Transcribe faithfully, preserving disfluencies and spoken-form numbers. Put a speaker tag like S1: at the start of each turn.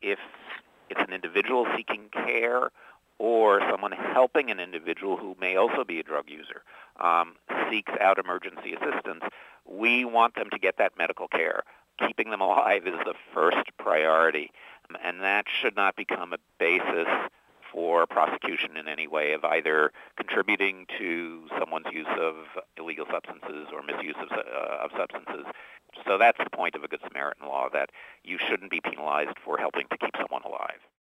S1: if it's an individual seeking care or someone helping an individual who may also be a drug user, um, seeks out emergency assistance, we want them to get that medical care. Keeping them alive is the first priority, and that should not become a basis for prosecution in any way of either contributing to someone's use of illegal substances or misuse of, uh, of substances. So that's the point of a Good Samaritan law, that you shouldn't be penalized for helping to keep someone alive.